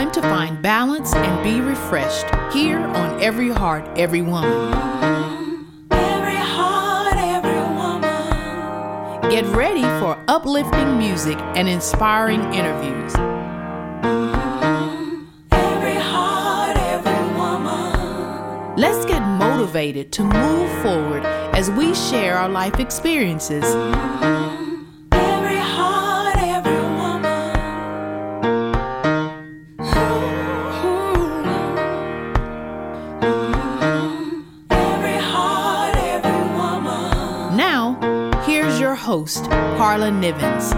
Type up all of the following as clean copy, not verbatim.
time to find balance and be refreshed here on Every Heart, Every Woman. Every heart, every woman. Get ready for uplifting music and inspiring interviews. Every heart, every woman. Let's get motivated to move forward as we share our life experiences. Every heart, every woman. Every heart, every woman. Now, here's your host, Carla Nivens.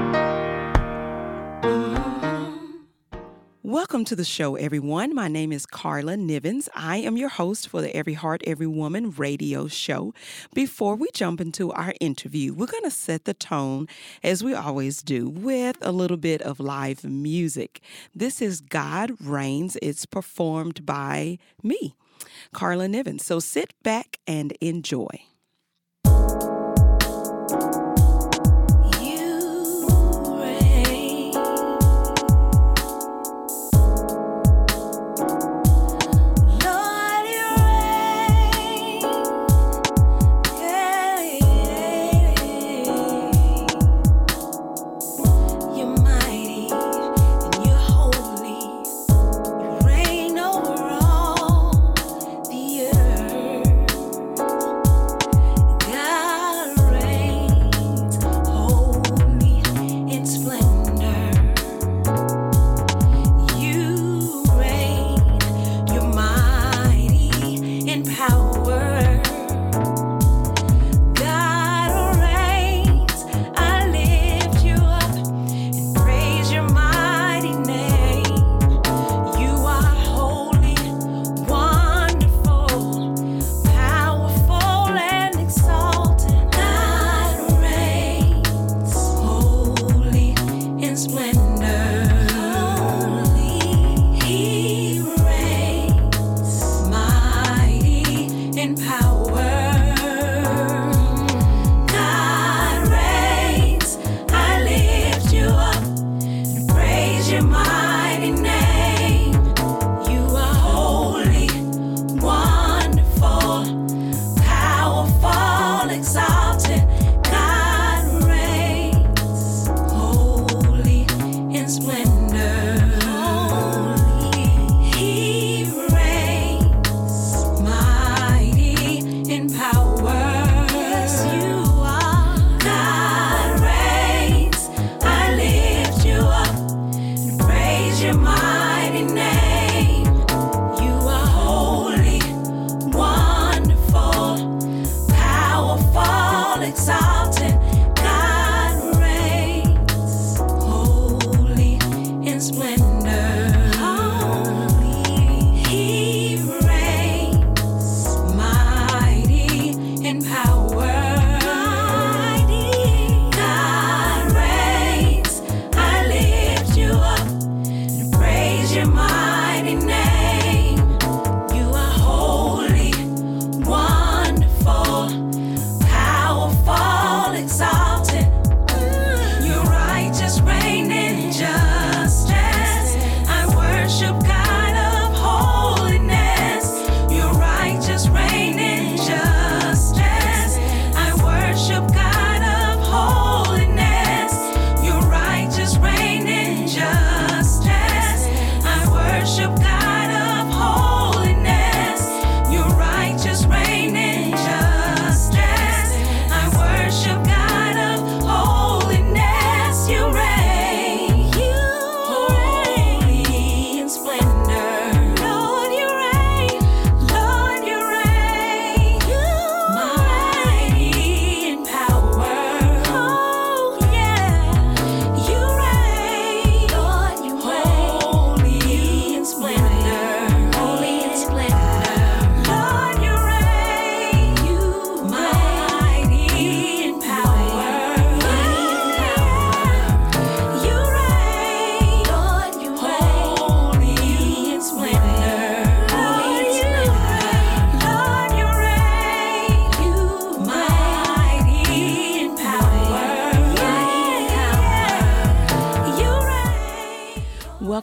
Welcome to the show, everyone. My name is Carla Nivens. I am your host for the Every Heart, Every Woman radio show. Before we jump into our interview, we're going to set the tone, as we always do, with a little bit of live music. This is God Reigns. It's performed by me, Carla Nivens. So sit back and enjoy. I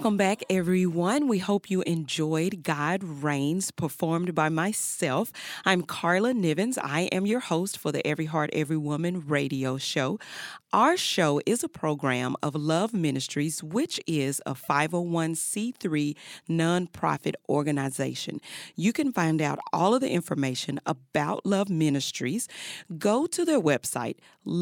Welcome back, everyone. We hope you enjoyed God Reigns, performed by myself. I'm Carla Nivens. I am your host for the Every Heart, Every Woman radio show. Our show is a program of Love Ministries, which is a 501c3 nonprofit organization. You can find out all of the information about Love Ministries. Go to their website,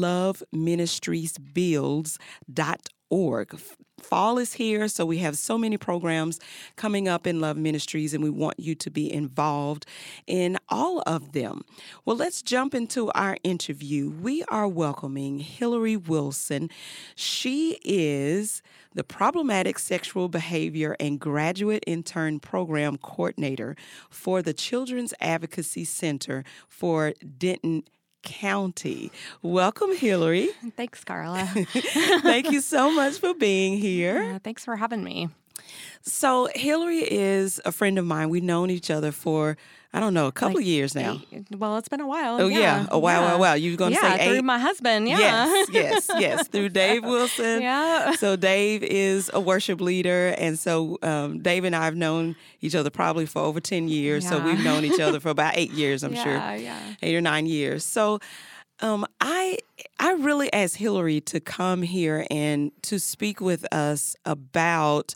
loveministriesbuilds.org. Fall is here, so we have so many programs coming up in Love Ministries, and we want you to be involved in all of them. Well, let's jump into our interview. We are welcoming Hillary Wilson. She is the Problematic Sexual Behavior and Graduate Intern Program Coordinator for the Children's Advocacy Center for Denton County. Welcome, Hillary. Thanks, Carla. Thank you so much for being here. Thanks for having me. So Hillary is a friend of mine. We've known each other for, I don't know, a couple of years now. Well, it's been a while. Oh, yeah. A while. You're going to say through 8? my husband, Yes. Through Dave Wilson. Yeah. So Dave is a worship leader. And so Dave and I have known each other probably for over 10 years. So we've known each other for about 8 years, I'm sure. Yeah. 8 or 9 years. So I really asked Hillary to come here and to speak with us about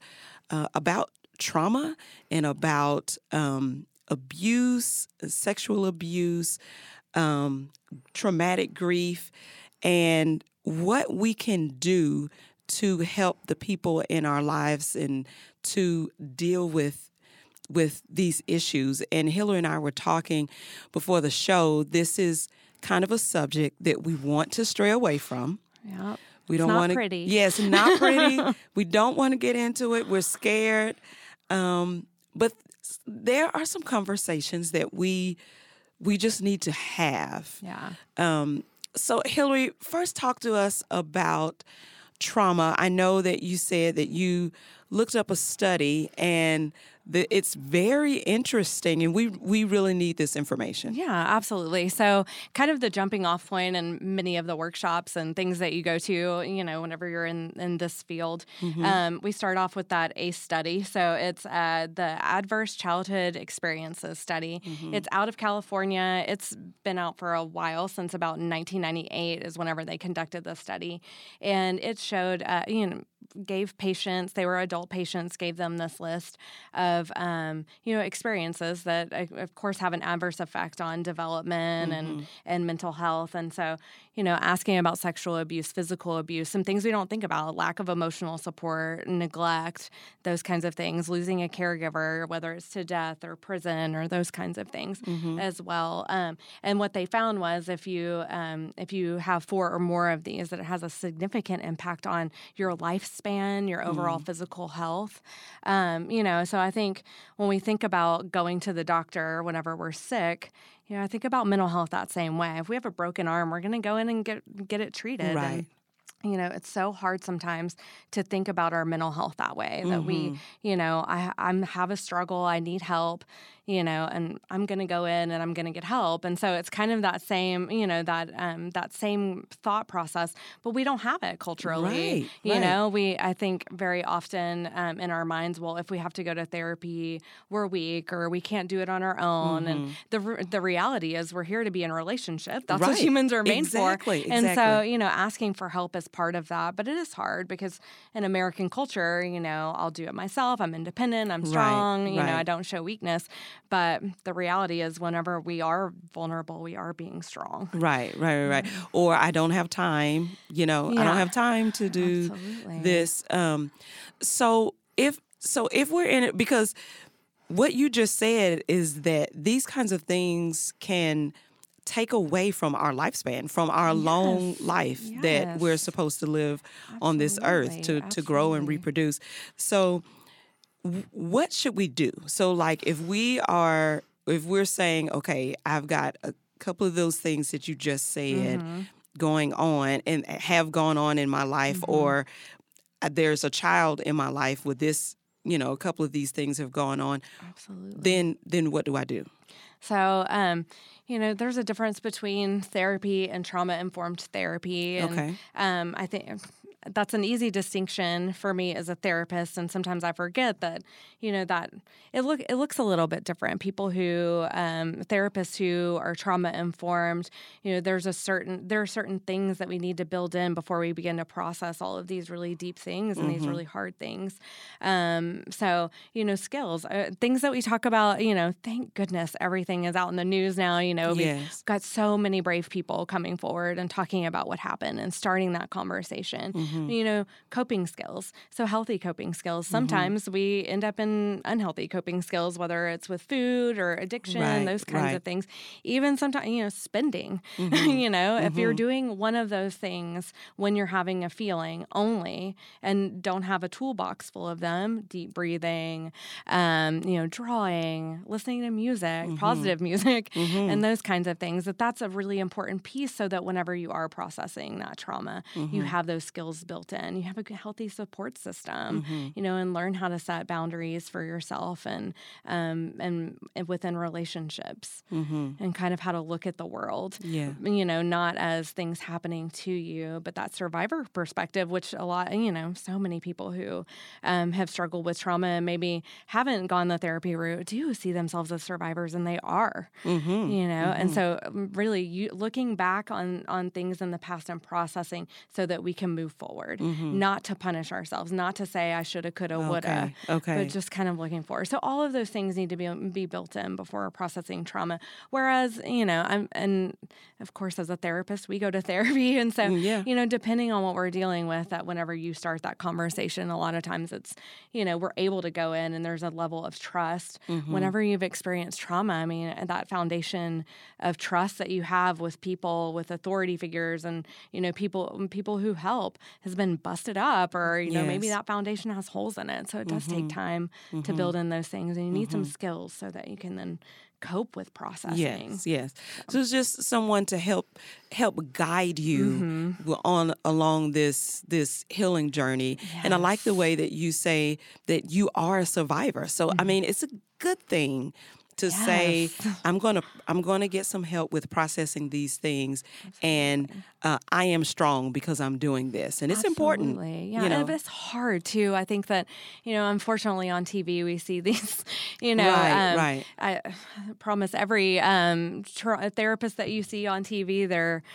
trauma and about abuse, sexual abuse, traumatic grief, and what we can do to help the people in our lives and to deal with these issues. And Hillary and I were talking before the show. This is kind of a subject that we want to stray away from. Yeah. We don't want to. Pretty. Yes, not pretty. We don't want to get into it. We're scared. But there are some conversations that we just need to have. Yeah. So Hillary, first talk to us about trauma. I know that you said that you looked up a study and it's very interesting, and we really need this information. Yeah, absolutely. So kind of the jumping off point in many of the workshops and things that you go to, whenever you're in this field, we start off with that ACE study. So it's the Adverse Childhood Experiences Study. It's out of California. It's been out for a while, since about 1998 is whenever they conducted the study. And it showed, gave patients, they were adult patients, gave them this list of experiences that, of course, have an adverse effect on development and mental health. And so, asking about sexual abuse, physical abuse, some things we don't think about, lack of emotional support, neglect, those kinds of things, losing a caregiver, whether it's to death or prison or those kinds of things as well. And what they found was if you have 4 or more of these, that it has a significant impact on your lifespan, your overall physical health. So I think when we think about going to the doctor whenever we're sick, I think about mental health that same way. If we have a broken arm, we're going to go in and get it treated. Right. And, it's so hard sometimes to think about our mental health that way, that we, I have a struggle, I need help, and I'm going to go in and I'm going to get help. And so it's kind of that same, that same thought process, but we don't have it culturally. Right. I think very often in our minds, well, if we have to go to therapy, we're weak or we can't do it on our own. And the reality is we're here to be in a relationship. That's what humans are made for. And so, asking for help is part of that. But it is hard because in American culture, I'll do it myself. I'm independent. I'm strong. I don't show weakness. But the reality is whenever we are vulnerable, we are being strong. Right. Or I don't have time, I don't have time to do this. So if we're in it, because what you just said is that these kinds of things can take away from our lifespan, from our long life that we're supposed to live on this earth to grow and reproduce. So what should we do? So like if we're saying, okay, I've got a couple of those things that you just said going on and have gone on in my life, or there's a child in my life with this, a couple of these things have gone on. Absolutely. Then what do I do? So, there's a difference between therapy and trauma-informed therapy. And, Okay. I think that's an easy distinction for me as a therapist, and sometimes I forget that, that it looks a little bit different. People who therapists who are trauma informed, there are certain things that we need to build in before we begin to process all of these really deep things and these really hard things. So skills, things that we talk about. Thank goodness everything is out in the news now. We've got so many brave people coming forward and talking about what happened and starting that conversation. Coping skills. So healthy coping skills. Sometimes we end up in unhealthy coping skills, whether it's with food or addiction, those kinds of things. Even sometimes, spending. If you're doing one of those things when you're having a feeling only and don't have a toolbox full of them, deep breathing, drawing, listening to music, positive music, and those kinds of things, that's a really important piece so that whenever you are processing that trauma, you have those skills built in. You have a healthy support system, and learn how to set boundaries for yourself and within relationships and kind of how to look at the world, not as things happening to you, but that survivor perspective, which a lot, so many people who have struggled with trauma and maybe haven't gone the therapy route do see themselves as survivors, and they are, and so really looking back on things in the past and processing so that we can move forward, not to punish ourselves, not to say I shoulda, coulda, woulda, but just kind of looking forward. So all of those things need to be built in before processing trauma. Whereas, and of course, as a therapist, we go to therapy. And so, depending on what we're dealing with, that whenever you start that conversation, a lot of times it's, we're able to go in and there's a level of trust. Whenever you've experienced trauma, that foundation of trust that you have with people, with authority figures and, people who help has been busted up, or, maybe that foundation has holes in it. So it does take time to build in those things, and you need some skills so that you can then cope with processing. Yes. So it's just someone to help guide you along this healing journey. Yes. And I like the way that you say that you are a survivor. So it's a good thing to say, I'm gonna get some help with processing these things, and I am strong because I'm doing this, and it's important. Yeah, and it's hard too. I think that unfortunately on TV we see these. I promise every therapist that you see on TV, they're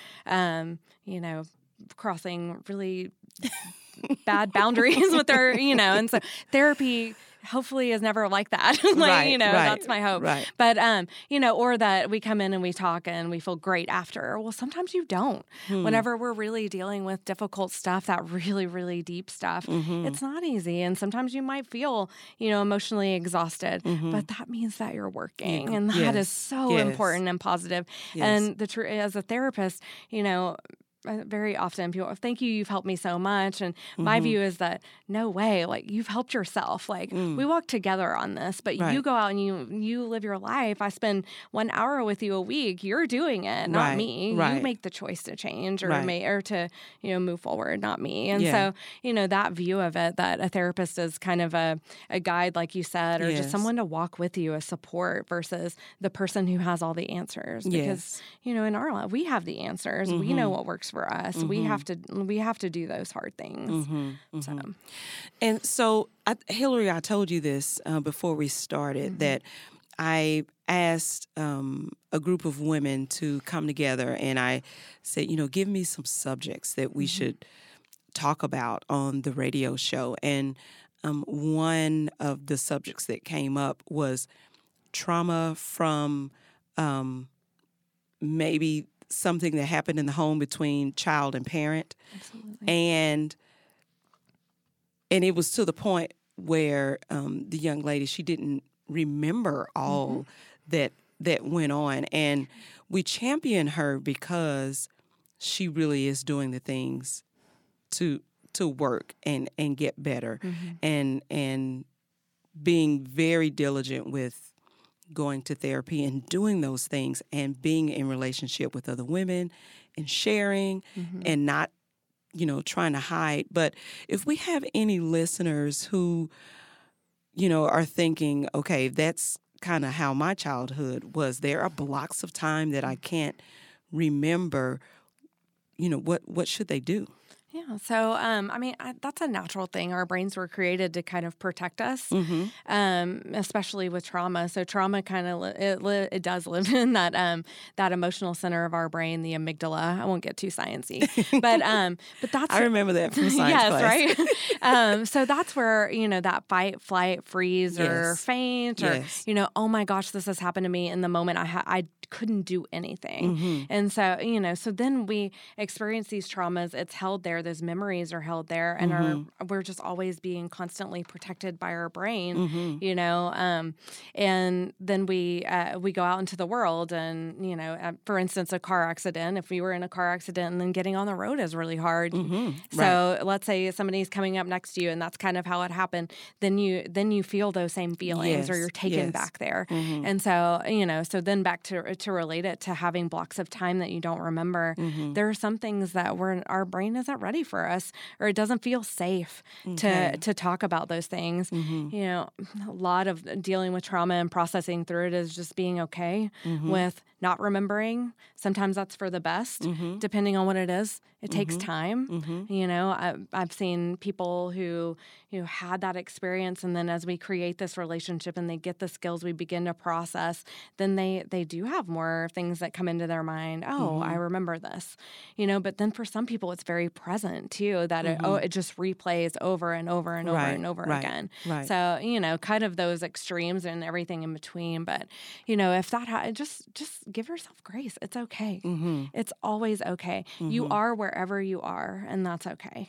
crossing really bad boundaries with their and so therapy hopefully is never like that. That's my hope. Right. But, or that we come in and we talk and we feel great after. Well, sometimes you don't. Whenever we're really dealing with difficult stuff, that really, really deep stuff, it's not easy. And sometimes you might feel, emotionally exhausted, but that means that you're working. And that is so important and positive. And as a therapist, very often people, thank you, you've helped me so much. And my view is that no way, you've helped yourself. We walk together on this, but you go out and you live your life. I spend 1 hour with you a week. You're doing it, not me. You make the choice to change or to, move forward, not me. And so, that view of it, that a therapist is kind of a guide, like you said, or just someone to walk with you, a support versus the person who has all the answers. Because, in our life, we have the answers. We know what works for us. We have to do those hard things. So. And so, Hillary, I told you this before we started, that I asked a group of women to come together, and I said, give me some subjects that we should talk about on the radio show. And one of the subjects that came up was trauma from maybe something that happened in the home between child and parent. Absolutely. And it was to the point where the young lady, she didn't remember all that went on. And we champion her because she really is doing the things to work and get better, and being very diligent with going to therapy and doing those things and being in relationship with other women and sharing and not, trying to hide. But if we have any listeners who, are thinking, okay, that's kind of how my childhood was. There are blocks of time that I can't remember, what should they do? Yeah. So, that's a natural thing. Our brains were created to kind of protect us, especially with trauma. So, trauma kind of it does live in that emotional center of our brain, the amygdala. I won't get too sciencey, but that's I remember that from science class. Right. So that's where that fight, flight, freeze, or Yes. faint, Yes. or oh my gosh, this has happened to me. In the moment, I couldn't do anything, and so then we experience these traumas. It's held there. Those memories are held there, and we're just always being constantly protected by our brain, and then we go out into the world, and for instance, a car accident. If we were in a car accident and then getting on the road is really hard, so let's say somebody's coming up next to you, and that's kind of how it happened. Then you feel those same feelings, or you're taken back there, and so so then back to relate it to having blocks of time that you don't remember. There are some things that our brain isn't ready for us, or it doesn't feel safe to talk about those things. A lot of dealing with trauma and processing through it is just being okay with not remembering. Sometimes that's for the best, depending on what it is. It takes time. I've seen people who had that experience, and then as we create this relationship and they get the skills, we begin to process, then they do have more things that come into their mind. Oh, I remember this. But then for some people, it's very present too, that it just replays over and over and over and over again. Right. So, kind of those extremes and everything in between. But, if that, just give yourself grace. It's okay. It's always okay. You are wherever you are, and that's okay.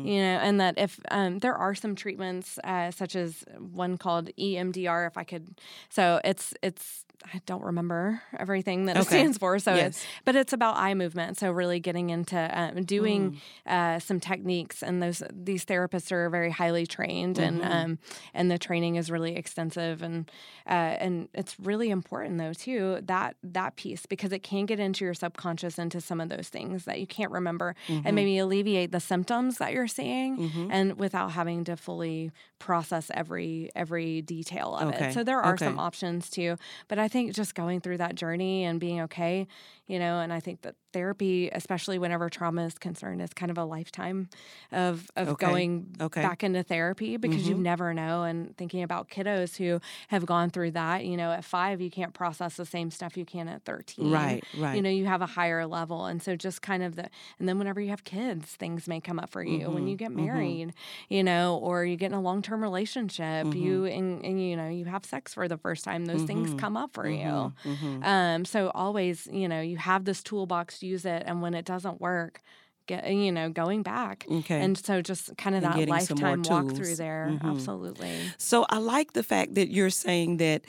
And that if there are some treatments, such as one called EMDR, so it's I don't remember everything that it stands for. So, but it's about eye movement. So really getting into doing some techniques, and these therapists are very highly trained, and the training is really extensive, and it's really important though too that piece, because it can get into your subconscious, into some of those things that you can't remember, and maybe alleviate the symptoms that you're seeing, and without having to fully process every detail of it. So there are some options too, but I think just going through that journey and being okay, and I think that therapy, especially whenever trauma is concerned, is kind of a lifetime of going back into therapy, because you never know. And thinking about kiddos who have gone through that, at 5, you can't process the same stuff you can at 13. Right. You have a higher level. And so just kind of and then whenever you have kids, things may come up for you. When you get married, or you get in a long-term relationship, you have sex for the first time, those things come up for you. So always, you have this toolbox, use it, and when it doesn't work, going back. And so just kind of that lifetime walk through there. Absolutely. So I like the fact that you're saying that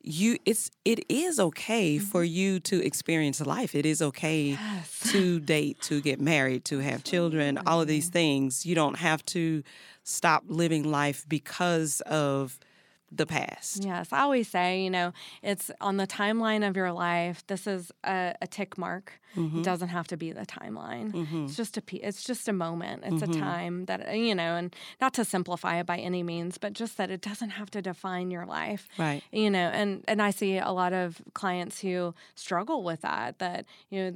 it is okay for you to experience life. It is okay to date, to get married, to have children, all of these things. You don't have to stop living life because of the past. Yes, I always say, it's on the timeline of your life. This is a tick mark. It doesn't have to be the timeline. It's just a moment. It's a time that, and not to simplify it by any means, but just that it doesn't have to define your life. Right. And I see a lot of clients who struggle with that,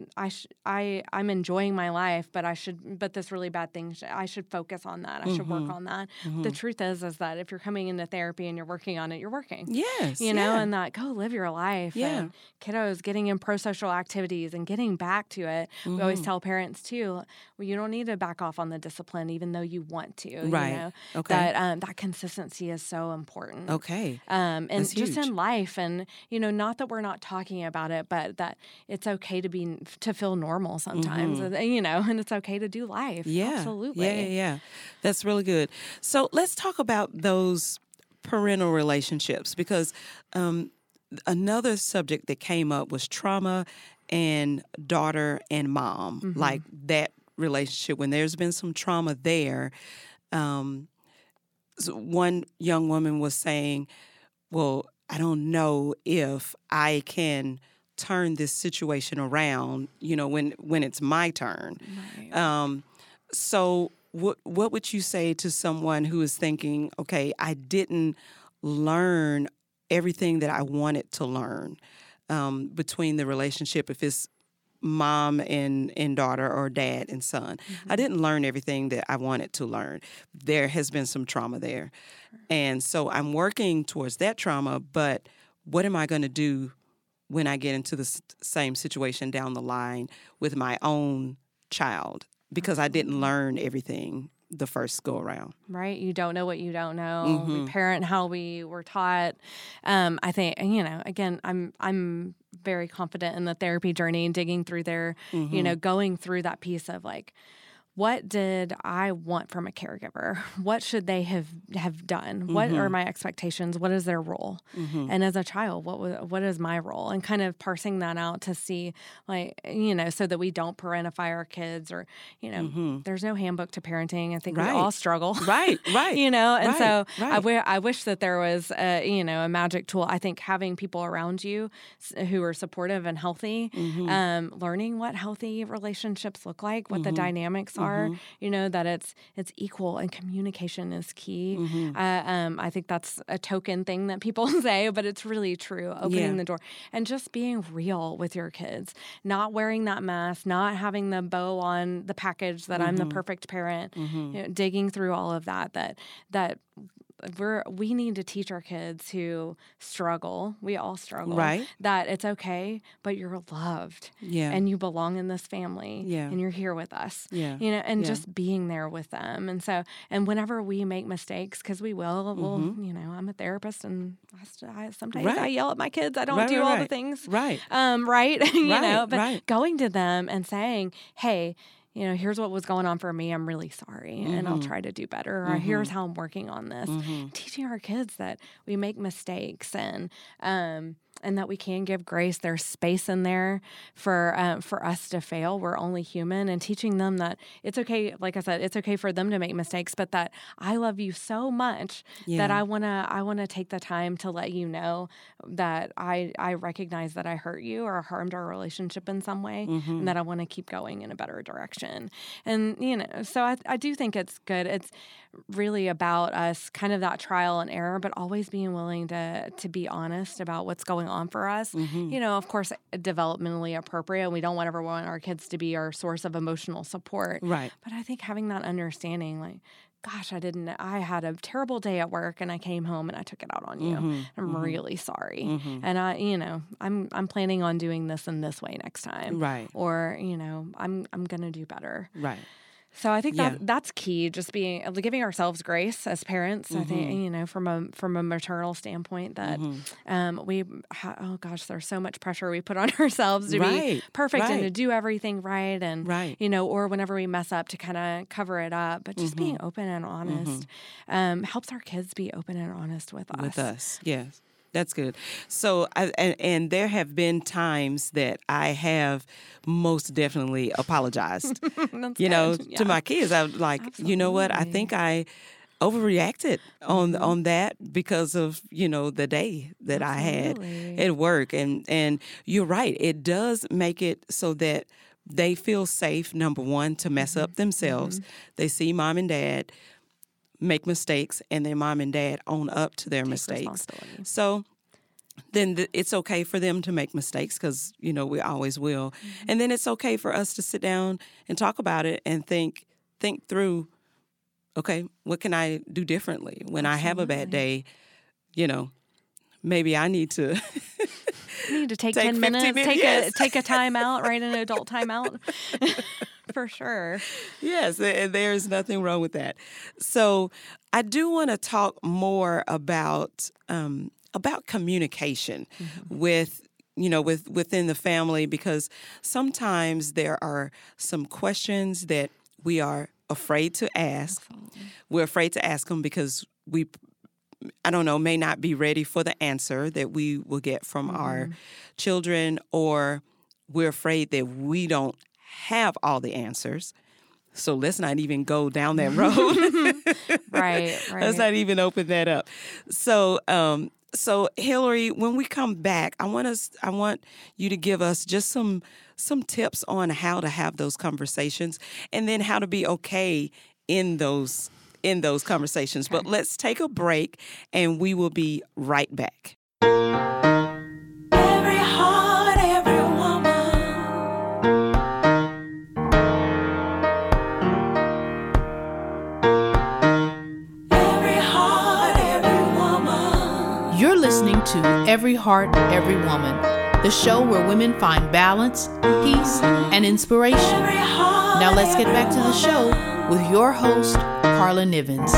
I'm enjoying my life, but this really bad thing, I should focus on that. I should work on that. The truth is that if you're coming into therapy and you're working on it, you're working. Yes. And that go live your life. Yeah. And kiddos getting in pro-social activities and getting back to it. We always tell parents too, you don't need to back off on the discipline, even though you want to. Right. That consistency is so important. Okay. And That's just huge. in life, and not that we're not talking about it, but that it's okay to feel normal sometimes. And it's okay to do life. Yeah. Absolutely. Yeah. That's really good. So let's talk about those parental relationships, because another subject that came up was trauma and daughter and mom, like that relationship. When there's been some trauma there, so one young woman was saying, well, I don't know if I can turn this situation around, when it's my turn. Right. So what would you say to someone who is thinking, okay, I didn't learn everything that I wanted to learn between the relationship, if it's mom and daughter or dad and son. I didn't learn everything that I wanted to learn. There has been some trauma there. And so I'm working towards that trauma, but what am I going to do when I get into the same situation down the line with my own child? Because I didn't learn everything the first go around. Right. You don't know what you don't know. We parent how we were taught. I think, again, I'm very confident in the therapy journey and digging through there, going through that piece of like, what did I want from a caregiver? What should they have done? What are my expectations? What is their role? And as a child, what is my role? And kind of parsing that out to see, like, so that we don't parentify our kids or, there's no handbook to parenting. I think we all struggle. Right. And so I wish that there was, a magic tool. I think having people around you who are supportive and healthy, learning what healthy relationships look like, what the dynamics are, that it's equal and communication is key. I think that's a token thing that people say, but it's really true. Opening the door and just being real with your kids, not wearing that mask, not having the bow on the package that I'm the perfect parent, digging through all of that we need to teach our kids who struggle. We all struggle. Right. That it's okay, but you're loved. Yeah. And you belong in this family. Yeah. And you're here with us. Yeah. And just being there with them. And so, and whenever we make mistakes, because we will, I'm a therapist and sometimes I yell at my kids. I don't do all the things. Right. Right. But going to them and saying, hey, here's what was going on for me. I'm really sorry, and I'll try to do better. Or here's how I'm working on this. Teaching our kids that we make mistakes and that we can give grace. There's space in there for us to fail. We're only human, and teaching them that it's okay. Like I said, it's okay for them to make mistakes, but that I love you so much that I wanna take the time to let you know that I recognize that I hurt you or harmed our relationship in some way, and that I want to keep going in a better direction. And so I do think it's good. It's really about us, kind of that trial and error, but always being willing to be honest about what's going on for us. Of course, developmentally appropriate. We don't ever want our kids to be our source of emotional support. Right. But I think having that understanding, like, gosh, I had a terrible day at work and I came home and I took it out on you. I'm really sorry. And I'm planning on doing this in this way next time. Right. Or, I'm going to do better. Right. So I think that's key. Just giving ourselves grace as parents. I think from a maternal standpoint that there's so much pressure we put on ourselves to be perfect and to do everything right, and or whenever we mess up to kind of cover it up. But just being open and honest helps our kids be open and honest with us. With us, yes. That's good. So, and there have been times that I have most definitely apologized, to my kids. I was like, you know what? I think I overreacted on that because of, the day that I had at work. And you're right. It does make it so that they feel safe, number one, to mess up themselves. They see mom and dad make mistakes, and their mom and dad own up to their mistakes. So then it's okay for them to make mistakes because, we always will. And then it's okay for us to sit down and talk about it and think through, okay, what can I do differently when I have a bad day? Maybe I need to... take 10 minutes, take a time out, right? An adult time out. For sure. Yes, there's nothing wrong with that. So I do want to talk more about communication within the family, because sometimes there are some questions that we are afraid to ask. Absolutely. We're afraid to ask them because may not be ready for the answer that we will get from our children, or we're afraid that we don't have all the answers. So let's not even go down that road. Right. Let's not even open that up. So, Hillary, when we come back, I want you to give us just some tips on how to have those conversations, and then how to be okay in those conversations. Okay. But let's take a break, and we will be right back. Every heart, every woman. You're listening to Every Heart, Every Woman, the show where women find balance, peace, and inspiration. Now let's get back to the show with your host, Carla Nivens.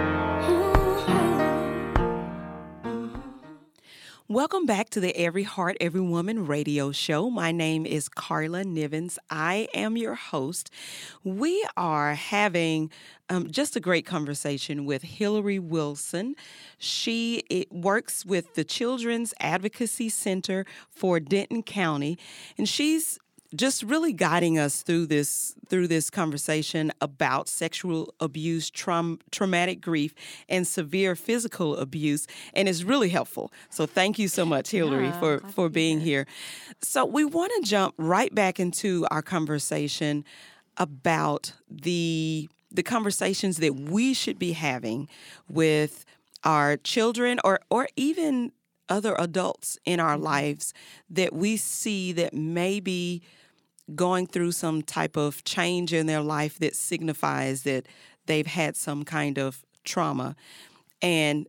Welcome back to the Every Heart, Every Woman radio show. My name is Carla Nivens. I am your host. We are having just a great conversation with Hillary Wilson. She works with the Children's Advocacy Center for Denton County, and she's just really guiding us through this conversation about sexual abuse, traumatic grief, and severe physical abuse, and it's really helpful. So thank you so much, Hillary, for being here. So we want to jump right back into our conversation about the conversations that we should be having with our children or even other adults in our lives that we see that may be going through some type of change in their life that signifies that they've had some kind of trauma. And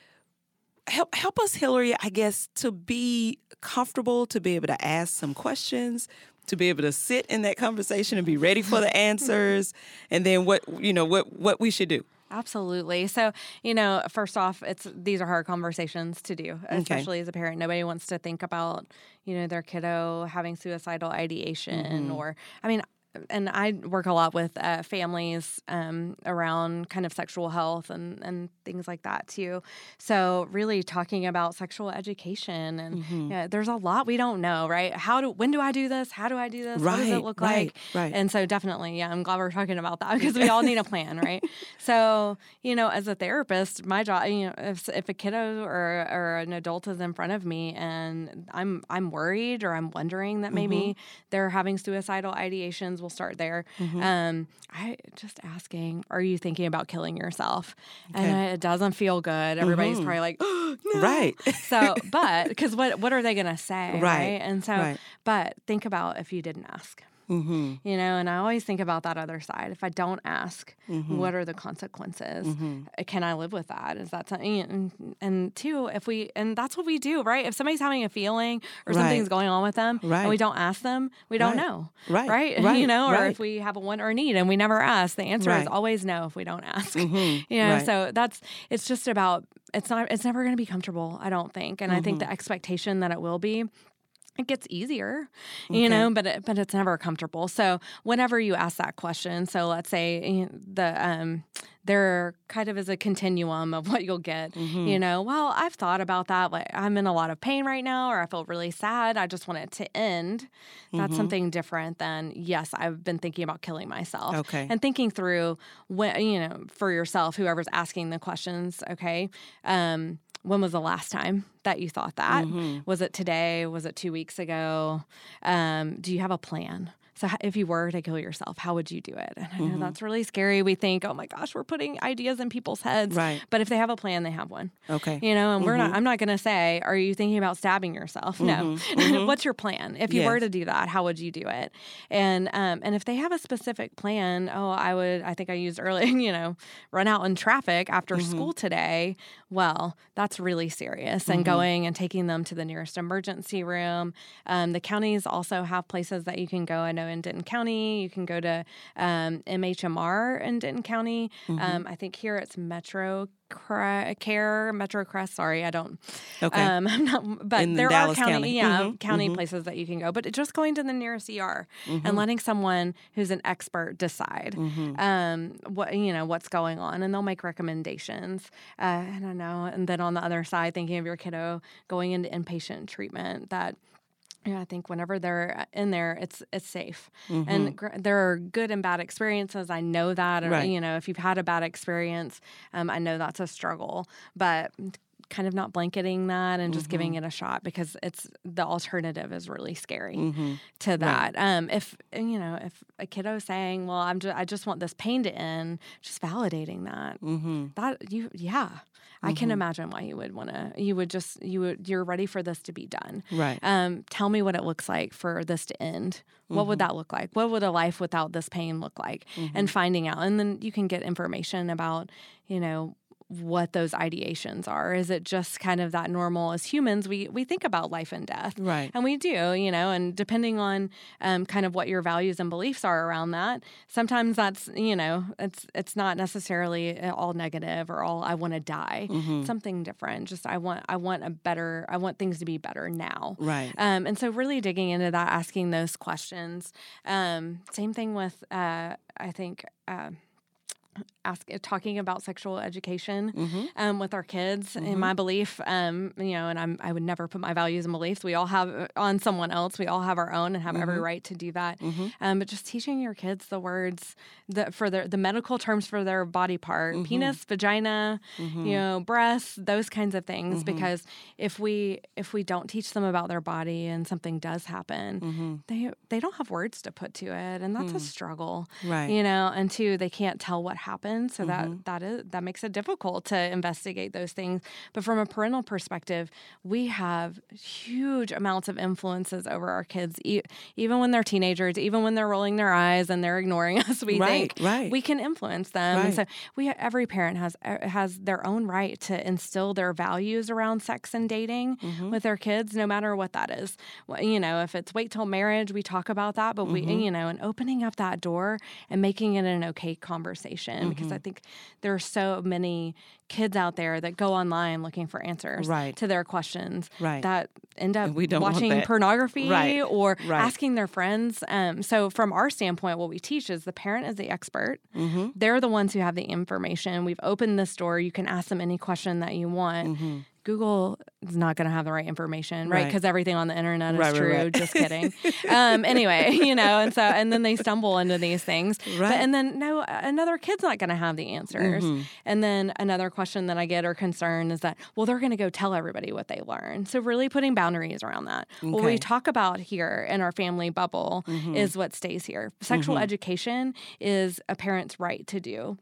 help us, Hillary, I guess, to be comfortable, to be able to ask some questions, to be able to sit in that conversation and be ready for the answers, and then what we should do. Absolutely. So, first off, these are hard conversations to do, especially as a parent. Nobody wants to think about, their kiddo having suicidal ideation and I work a lot with families around kind of sexual health and things like that too. So really talking about sexual education and there's a lot we don't know, right? When do I do this? How do I do this? What does it look like? Right. And so definitely, I'm glad we're talking about that because we all need a plan, right? So, as a therapist, my job, if a kiddo or an adult is in front of me and I'm worried or I'm wondering that maybe they're having suicidal ideations, we'll start there. I just asking, are you thinking about killing yourself? Okay. And it doesn't feel good. Everybody's probably like, oh, no. Right. So, because what are they going to say? Right. And so, but think about if you didn't ask. And I always think about that other side. If I don't ask, what are the consequences? Can I live with that? Is that something? And two, and that's what we do, right? If somebody's having a feeling or something's going on with them, and we don't ask them, we don't know, right? Or if we have a want or a need and we never ask, the answer is always no if we don't ask. So it's just about, it's never going to be comfortable, I don't think. And I think the expectation that it will be, it gets easier, but it's never comfortable. So whenever you ask that question, so let's say there kind of is a continuum of what you'll get. Well, I've thought about that. Like, I'm in a lot of pain right now, or I feel really sad. I just want it to end. That's something different than, yes, I've been thinking about killing myself. Okay. And thinking through when, for yourself, whoever's asking the questions. Okay. When was the last time that you thought that? Was it today? Was it 2 weeks ago? Do you have a plan? So if you were to kill yourself, how would you do it? And I know that's really scary. We think, oh my gosh, we're putting ideas in people's heads. Right. But if they have a plan, they have one. Okay. And I'm not going to say, are you thinking about stabbing yourself? No. What's your plan? If you were to do that, how would you do it? And if they have a specific plan, I think I used earlier, run out in traffic after school today. Well, that's really serious. And going and taking them to the nearest emergency room. The counties also have places that you can go. I know in Denton County, you can go to MHMR in Denton County. I think here it's MetroCrest. Sorry, I don't. Okay. I'm not, but in there Dallas are county places that you can go. But just going to the nearest ER and letting someone who's an expert decide what's going on, and they'll make recommendations. And I know. And then on the other side, thinking of your kiddo going into inpatient treatment, that. I think whenever they're in there, it's safe. And there are good and bad experiences. I know that. Or, if you've had a bad experience, I know that's a struggle. But kind of not blanketing that and just giving it a shot, because the alternative is really scary to that. Right. If a kiddo is saying, well, I just want this pain to end, just validating that. I can imagine why you would want to. You're ready for this to be done. Right. Tell me what it looks like for this to end. What would that look like? What would a life without this pain look like? And finding out, and then you can get information about, what those ideations are. Is it just kind of that normal as humans, we think about life and death. Right. And we do, and depending on kind of what your values and beliefs are around that, sometimes that's, it's not necessarily all negative or all I want to die. Something different. Just I want things to be better now. Right. And so really digging into that, asking those questions. Same thing with, I think, talking about sexual education with our kids. In my belief, and I would never put my values and beliefs. We all have on someone else. We all have our own and have every right to do that. But just teaching your kids the words for the medical terms for their body part, penis, vagina, breasts, those kinds of things. Because if we don't teach them about their body and something does happen, they don't have words to put to it, and that's a struggle. Right. And two, they can't tell what happened, so that makes it difficult to investigate those things. But from a parental perspective, we have huge amounts of influences over our kids, even when they're teenagers, even when they're rolling their eyes and they're ignoring us. We think we can influence them. Right. And so every parent has their own right to instill their values around sex and dating with their kids, no matter what that is. If it's wait till marriage, we talk about that, but we, and opening up that door and making it an okay conversation, because I think there are so many kids out there that go online looking for answers to their questions that end up watching pornography or asking their friends. So from our standpoint, what we teach is the parent is the expert. They're the ones who have the information. We've opened this door. You can ask them any question that you want. Google is not going to have the right information, right? Because everything on the internet is true. Right. Just kidding. Anyway, and then they stumble into these things. Right. And then another kid's not going to have the answers. And then another question that I get or concern is that, well, they're going to go tell everybody what they learn. So really putting boundaries around that. Okay. What we talk about here in our family bubble is what stays here. Sexual education is a parent's right to do.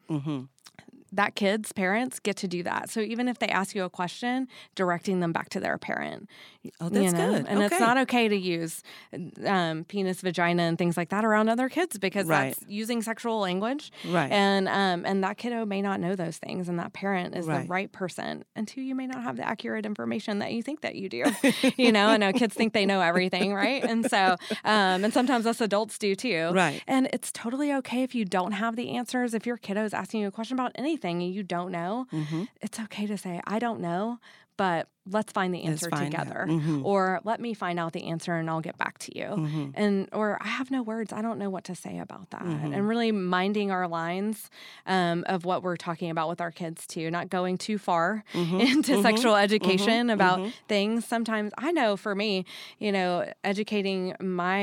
That kids' parents get to do that. So even if they ask you a question, directing them back to their parent. Oh, that's good. And it's not okay to use penis, vagina, and things like that around other kids, because that's using sexual language. Right. And that kiddo may not know those things, and that parent is the right person. And two, you may not have the accurate information that you think that you do. I know kids think they know everything, right? And so, and sometimes us adults do too. Right. And it's totally okay if you don't have the answers. If your kiddo is asking you a question about anything and you don't know, it's okay to say, I don't know, but let's find the answer together. Or let me find out the answer and I'll get back to you. Or I have no words. I don't know what to say about that. And really minding our lines of what we're talking about with our kids too, not going too far into sexual education about things. Sometimes I know for me, educating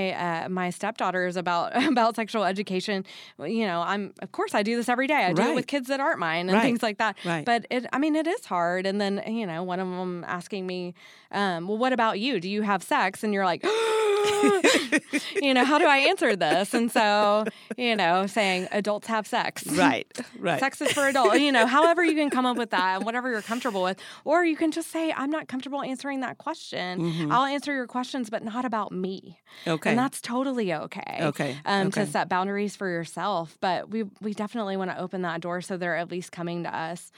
my stepdaughters about sexual education, of course I do this every day. I do it with kids that aren't mine and things like that. But it is hard. And then, one of them asking me, well, what about you? Do you have sex? And you're like, how do I answer this? And so, saying adults have sex. Right. Sex is for adults. However you can come up with that, whatever you're comfortable with. Or you can just say, I'm not comfortable answering that question. I'll answer your questions, but not about me. Okay. And that's totally okay. Okay. To set boundaries for yourself. But we definitely want to open that door so they're at least coming to us.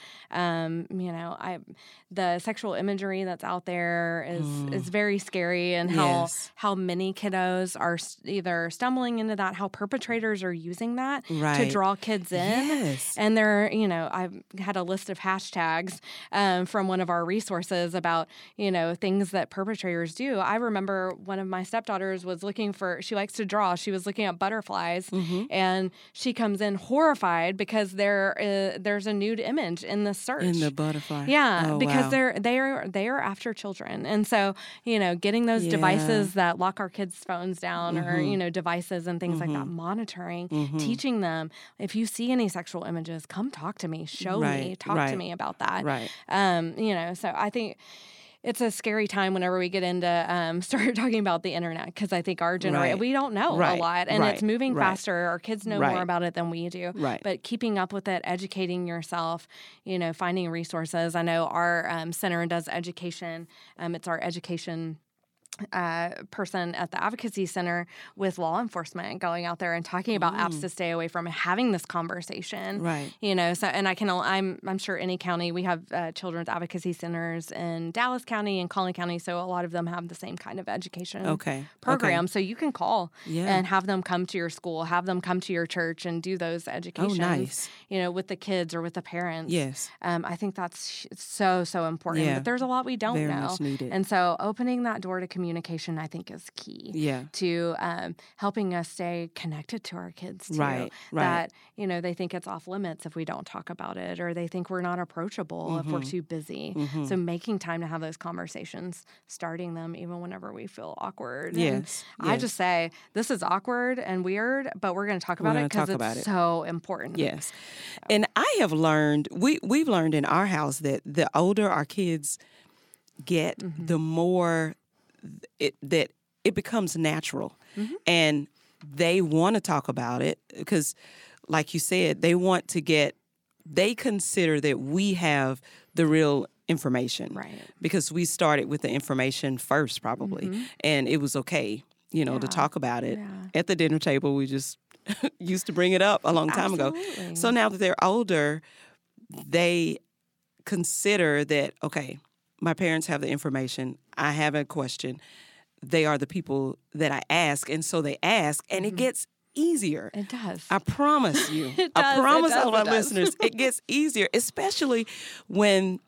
The sexual imagery that's out there is very scary, and how many kiddos are either stumbling into that, how perpetrators are using that to draw kids in. Yes. And I've had a list of hashtags from one of our resources about, things that perpetrators do. I remember one of my stepdaughters she likes to draw. She was looking at butterflies and she comes in horrified because there's a nude image in the search. In the butterfly. Yeah. Because they are after children. And so, getting those devices that lock our kids' phones down or, devices and things like that, monitoring, teaching them, if you see any sexual images, come talk to me, show me, talk to me about that. Right. So I think it's a scary time whenever we get into start talking about the internet, because I think our generation, we don't know a lot, and it's moving faster. Our kids know more about it than we do. Right. But keeping up with it, educating yourself, finding resources. I know our center does education. It's our education person at the advocacy center with law enforcement going out there and talking about apps to stay away from and having this conversation. Right. You know, so, and I'm sure any county, we have children's advocacy centers in Dallas County and Collin County. So a lot of them have the same kind of education program. So you can call and have them come to your school, have them come to your church and do those educations, nice. you know, with the kids or with the parents. Yes. I think that's so important. Yeah. But there's a lot we don't Very know. much needed. And so opening that door to communication, I think, is key to helping us stay connected to our kids, too. Right. That, you know, they think it's off limits if we don't talk about it, or they think we're not approachable if we're too busy. So making time to have those conversations, starting them even whenever we feel awkward. Yes. And I just say, this is awkward and weird, but we're going to talk about it because it's so important. Yes. And I have learned, we've learned in our house that the older our kids get, the more that it becomes natural. And they want to talk about it because, like you said, they consider that we have the real information. Right. Because we started with the information first, probably. And it was okay, you know, to talk about it. At the dinner table, we just used to bring it up a long time ago. So now that they're older, they consider that, okay, my parents have the information. I have a question. They are the people that I ask. And so they ask, and it gets easier. It does. I promise you. It I does, promise it does, all my it does. listeners, it gets easier, especially when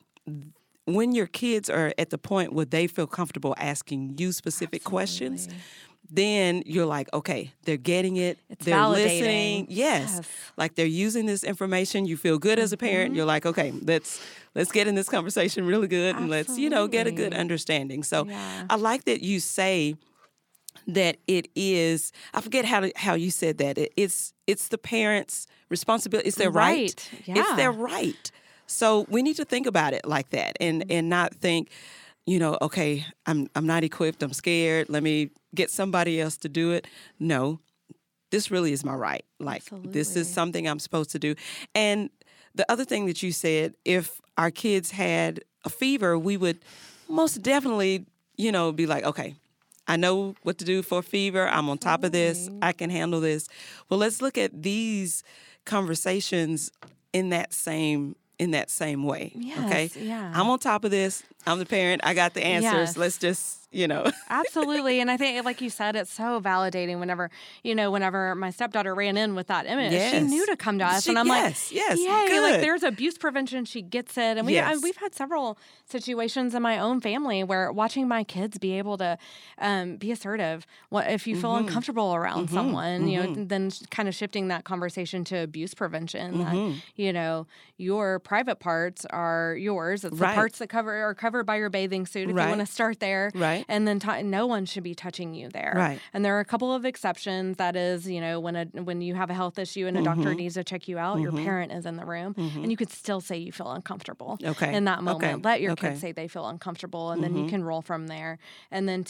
your kids are at the point where they feel comfortable asking you specific questions. Then you're like, okay, they're getting it. It's they're validating. listening. Yes. Like they're using this information. You feel good as a parent. You're like, okay, let's get in this conversation really good and let's, get a good Absolutely. understanding. So Yeah. I like that you say that it is, I forget how you said that. It's the parents' responsibility. It's their right. Right. It's Yeah. their right. So we need to think about it like that and not think, you know, okay, I'm not equipped, I'm scared, let me get somebody else to do it. No, this really is my right. Like, this is Absolutely. something I'm supposed to do. And the other thing that you said, if our kids had a fever, we would most definitely, you know, be like, okay, I know what to do for a fever. I'm on top of this. I can handle this. Well, let's look at these conversations in that same way. Yes, Okay. yeah. I'm on top of this. I'm the parent. I got the answers. Yes. Let's just, you know. Absolutely. And I think, like you said, it's so validating whenever my stepdaughter ran in with that image, she Yes. knew to come to us. She- And I'm yes, like, yes, yay, good. like there's abuse prevention. She gets it. And Yes. we've had several situations in my own family where watching my kids be able to be assertive. If you feel uncomfortable around someone, you know, then kind of shifting that conversation to abuse prevention. That, you know, your private parts are yours. It's Right. the parts that are covered by your bathing suit. If Right. you want to start there, Right. and then no one should be touching you there. Right. And there are a couple of exceptions. That is, you know, when you have a health issue and a doctor needs to check you out, your parent is in the room, and you could still say you feel uncomfortable Okay. in that moment. Okay. Let your Okay. kids say they feel uncomfortable, and then you can roll from there. And then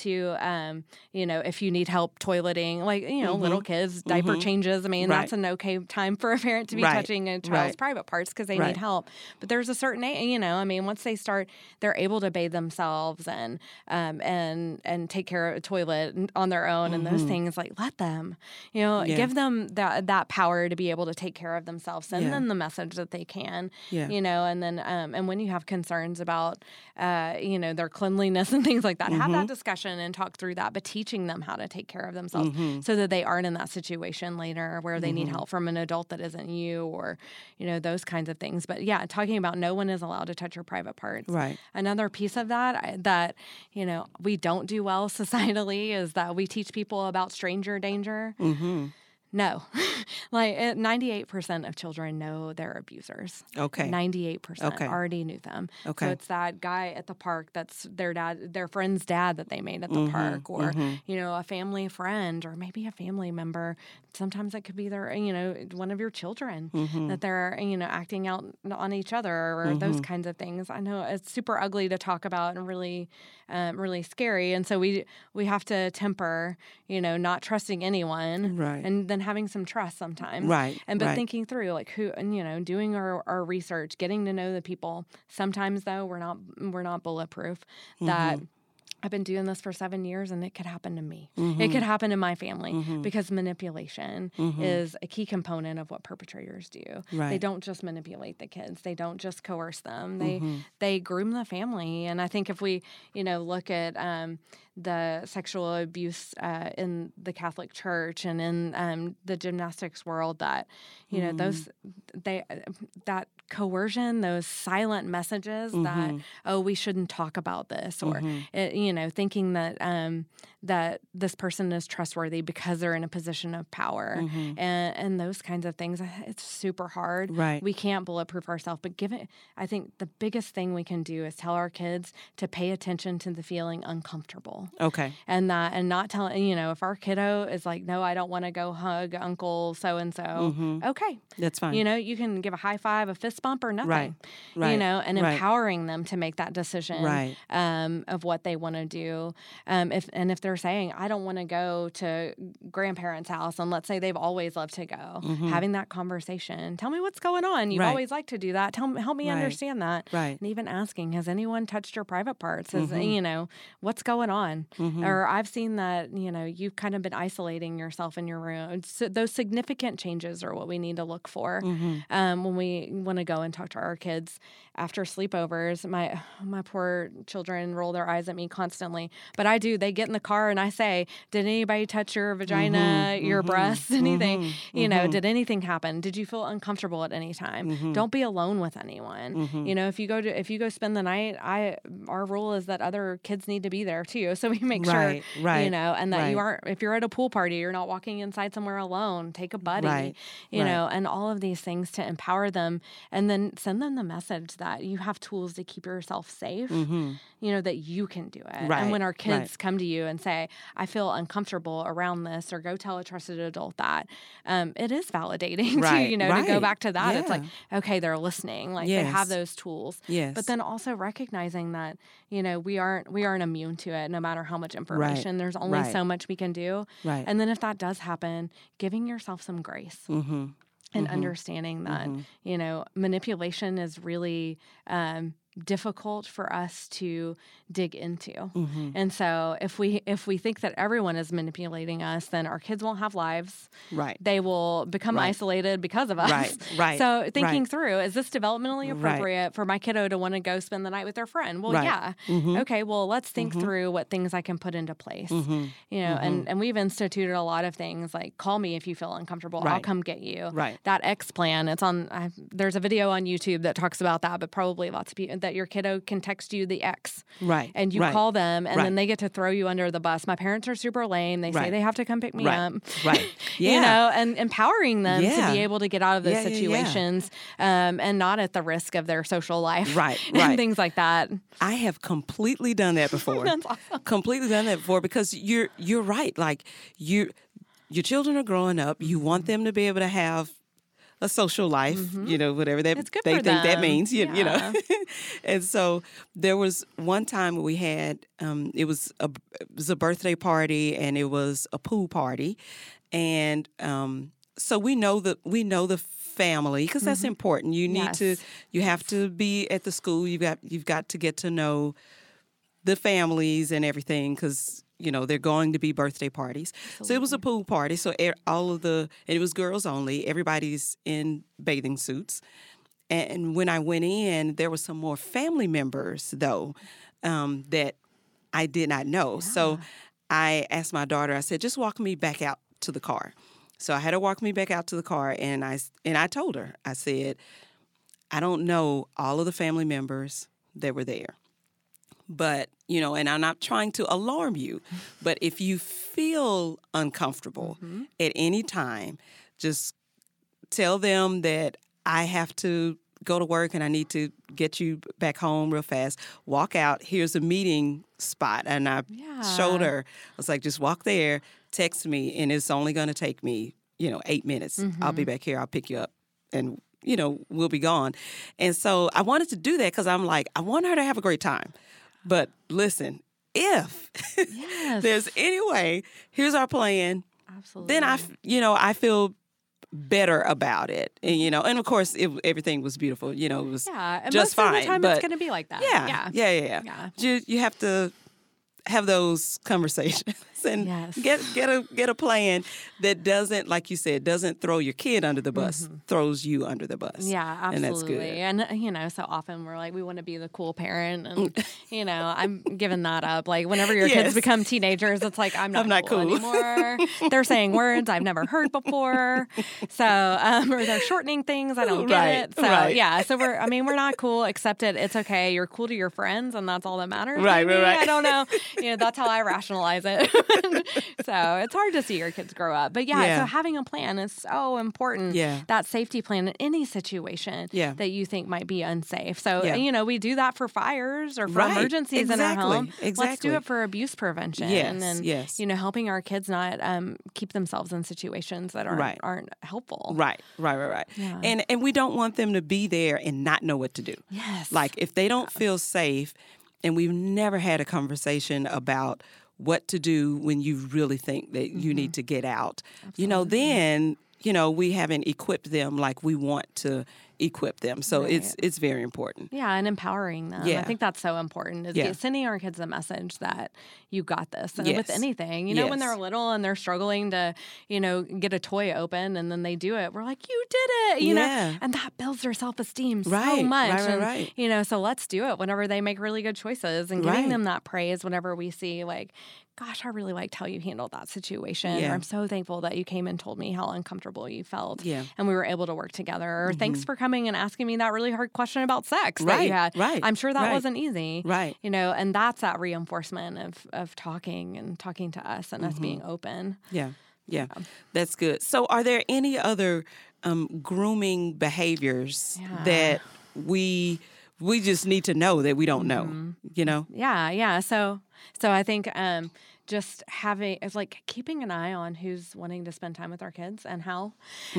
you know, if you need help toileting, like, you know, little kids, diaper changes. I mean, Right. that's an okay time for a parent to be Right. touching a child's Right. private parts because they Right. need help. But there's a certain, you know, I mean, once they start, they're able to bathe themselves and take care of a toilet on their own and those things. Like, let them, you know, Yeah. give them that power to be able to take care of themselves. Send Yeah. them the message that they can, Yeah. you know, and then and when you have concerns about you know, their cleanliness and things like that, have that discussion and talk through that. But teaching them how to take care of themselves so that they aren't in that situation later where they need help from an adult that isn't you, or, you know, those kinds of things. But yeah, talking about no one is allowed to touch your private parts. Right. Another piece of that, you know, we don't do well societally is that we teach people about stranger danger. No. Like 98% of children know their abusers. Okay. 98% Okay. already knew them. Okay. So it's that guy at the park that's their friend's dad that they made at the park, or you know, a family friend, or maybe a family member. Sometimes it could be their, you know, one of your children that they're, you know, acting out on each other, or those kinds of things. I know it's super ugly to talk about and really really scary. And so we have to temper, you know, not trusting anyone, Right. and then having some trust sometimes, Right, but right. thinking through like who, and you know, doing our research, getting to know the people. Sometimes though we're not bulletproof. That I've been doing this for 7 years and it could happen to me. It could happen to my family because manipulation is a key component of what perpetrators do. Right. They don't just manipulate the kids. They don't just coerce them. They groom the family. And I think if we, look at the sexual abuse in the Catholic Church and in the gymnastics world, that, that coercion, those silent messages that, we shouldn't talk about this, or, thinking that that this person is trustworthy because they're in a position of power, and those kinds of things. It's super hard. Right. We can't bulletproof ourselves, but I think the biggest thing we can do is tell our kids to pay attention to the feeling uncomfortable. Okay. And not tell, if our kiddo is like, no, I don't want to go hug Uncle so-and-so. Okay. That's fine. You can give a high five, a fist bump, or nothing. Right. And Right. empowering them to make that decision Right. Of what they want to do. If they're saying, I don't want to go to grandparents' house, and let's say they've always loved to go, having that conversation. Tell me what's going on. You've Right. always liked to do that. Help me Right. understand that. Right. And even asking, has anyone touched your private parts? What's going on? Or I've seen that, you've kind of been isolating yourself in your room. So those significant changes are what we need to look for when we want to go and talk to our kids after sleepovers. My poor children roll their eyes at me constantly, but I do. They get in the car and I say, did anybody touch your vagina, your breasts, anything? Did anything happen? Did you feel uncomfortable at any time? Don't be alone with anyone. If you go spend the night, our rule is that other kids need to be there too. So we make Right, sure, right, and that right. you aren't, if you're at a pool party, you're not walking inside somewhere alone. Take a buddy, Right, and all of these things to empower them, and then send them the message that you have tools to keep yourself safe, that you can do it. Right, And when our kids right. come to you and say, I feel uncomfortable around this, or go tell a trusted adult that, it is validating Right, to, to go right. back to that. It's Yeah. like, okay, they're listening. Like they Yes. have those tools. Yes. But then also recognizing that, we aren't immune to it, no matter how much information. There's only Right. so much we can do. Right. And then if that does happen, giving yourself some grace and understanding that, manipulation is really difficult for us to dig into. And so if we think that everyone is manipulating us, then our kids won't have lives. Right. They will become Right. isolated because of us. Right, right, So thinking right. through, is this developmentally appropriate for my kiddo to want to go spend the night with their friend? Well, Right. yeah. Okay, well, let's think through what things I can put into place. And we've instituted a lot of things like, call me if you feel uncomfortable. I'll Right. come get you. Right. That X plan, it's on, there's a video on YouTube that talks about that, but probably lots of people, that your kiddo can text you the X. Right. And you Right. call them, and Right. then they get to throw you under the bus. My parents are super lame. They say Right. they have to come pick me Right. up. Right. Yeah. And empowering them Yeah. to be able to get out of those Yeah, yeah, yeah. situations, and not at the risk of their social life. Right, And right. things like that. I have completely done that before. That's awesome. Completely done that before, because you're right. Like your children are growing up. You want them to be able to have a social life, whatever that It's good they for think that them. means, you know. Yeah. And so there was one time we had it was a birthday party, and it was a pool party, and so we know the family, because that's important. You need to, Yes. you have to be at the school. You've got to get to know the families and everything, because they're going to be birthday parties. So it was a pool party. So and it was girls only. Everybody's in bathing suits. And when I went in, there were some more family members though that I did not know. So I asked my daughter. I said, "Just walk me back out to the car." So I had her walk me back out to the car, and I told her. I said, "I don't know all of the family members that were there. But, and I'm not trying to alarm you, but if you feel uncomfortable at any time, just tell them that I have to go to work and I need to get you back home real fast. Walk out. Here's a meeting spot." And I showed her. I was like, "Just walk there, text me, and it's only going to take me, 8 minutes. I'll be back here. I'll pick you up, and we'll be gone." And so I wanted to do that because I'm like, I want her to have a great time. But listen, if Yes. there's any way, here's our plan. Absolutely. Then I feel better about it, and and of course everything was beautiful. It was Yeah. And just most fine. of the time but it's going to be like that. yeah. Yeah. You have to have those conversations and Yes. get a plan that doesn't, like you said, doesn't throw your kid under the bus, throws you under the bus. Yeah, absolutely. And that's good. And, so often we're like, we want to be the cool parent. And, I'm giving that up. Like, whenever your kids become teenagers, it's like, I'm not cool anymore. They're saying words I've never heard before. So, or they're shortening things. I don't get it. So, yeah. So, we're not cool, except it's okay. You're cool to your friends, and that's all that matters. Right. I don't know. That's how I rationalize it. So, it's hard to see your kids grow up. But, so having a plan is so important. Yeah. That safety plan in any situation that you think might be unsafe. So, we do that for fires or for emergencies in our home. Exactly. Let's do it for abuse prevention. Yes. And, helping our kids not keep themselves in situations that aren't helpful. Right. Yeah. And we don't want them to be there and not know what to do. Yes. Like, if they don't feel safe, and we've never had a conversation about what to do when you really think that you need to get out, then, we haven't equipped them like we want to equip them. So it's very important. Yeah, and empowering them. Yeah. I think that's so important is sending our kids a message that you got this. And with anything, when they're little and they're struggling to, get a toy open and then they do it, we're like, you did it, you know, and that builds their self-esteem so much. And, so let's do it whenever they make really good choices and giving them that praise whenever we see like, gosh, I really liked how you handled that situation. Yeah. Or I'm so thankful that you came and told me how uncomfortable you felt. Yeah. And we were able to work together. Or thanks for coming and asking me that really hard question about sex that you had. I'm sure that wasn't easy. And that's that reinforcement of talking and talking to us and us being open. Yeah. That's good. So are there any other grooming behaviors that we just need to know that we don't know, Yeah. So I think just having, it's like keeping an eye on who's wanting to spend time with our kids and how,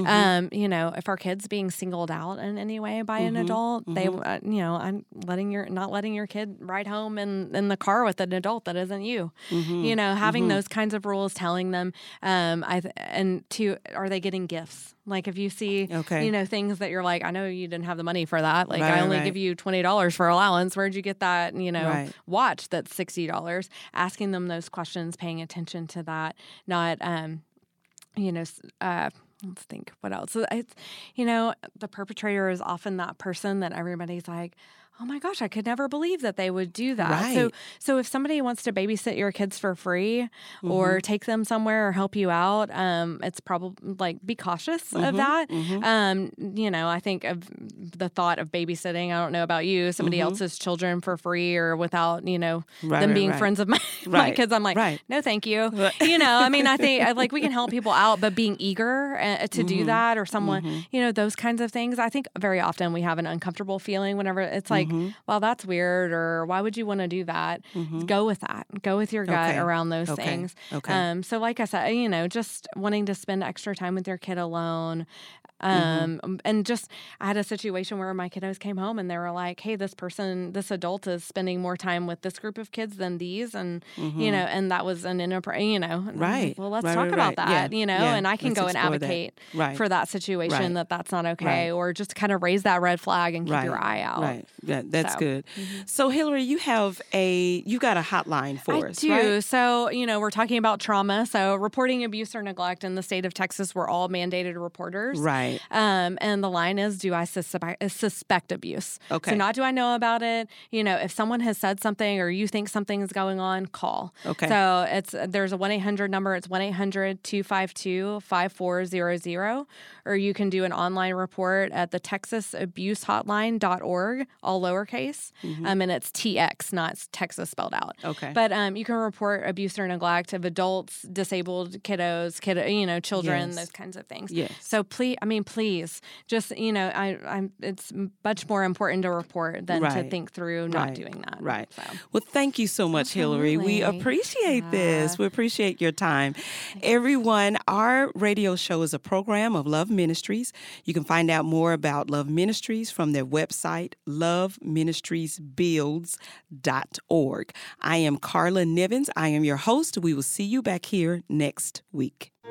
if our kid's being singled out in any way by an adult, they, I'm not letting your kid ride home in the car with an adult that isn't you, having those kinds of rules, telling them, are they getting gifts? Like if you see, things that you're like, I know you didn't have the money for that. Like I only give you $20 for allowance. Where'd you get that, watch that's $60? Asking them those questions, paying attention to that, not, let's think what else. So it's, the perpetrator is often that person that everybody's like, oh my gosh, I could never believe that they would do that. So if somebody wants to babysit your kids for free or take them somewhere or help you out, it's probably like be cautious of that. I think of the thought of babysitting. I don't know about you, somebody else's children for free or without, them being friends of my kids. I'm like, no, thank you. I think like we can help people out, but being eager to do that or someone, those kinds of things. I think very often we have an uncomfortable feeling whenever it's like, well, that's weird, or why would you want to do that? Go with that. Go with your gut around those things. So like I said, just wanting to spend extra time with your kid alone. And just, I had a situation where my kiddos came home and they were like, hey, this adult is spending more time with this group of kids than these. And, and that was an inappropriate, well, let's talk about that, and I can go and advocate for that situation that's not okay. Or just kind of raise that red flag and keep your eye out. That's good. So Hillary, you got a hotline for us, do. right? So, we're talking about trauma. So reporting abuse or neglect in the state of Texas, we're all mandated reporters. Right. And the line is, do I suspect abuse? Okay. So not do I know about it? If someone has said something or you think something is going on, call. Okay. So there's a 1-800 number. It's 1-800-252-5400. Or you can do an online report at the TexasAbuseHotline.org, all lowercase. And it's TX, not Texas spelled out. Okay. But you can report abuse or neglect of adults, disabled kiddos, children, those kinds of things. Yes. So please, just, it's much more important to report than to think through not doing that. Right. So. Well, thank you so much, Hillary. We appreciate this. We appreciate your time. Everyone, our radio show is a program of Love Ministries. You can find out more about Love Ministries from their website, loveministriesbuilds.org. I am Carla Nivens. I am your host. We will see you back here next week.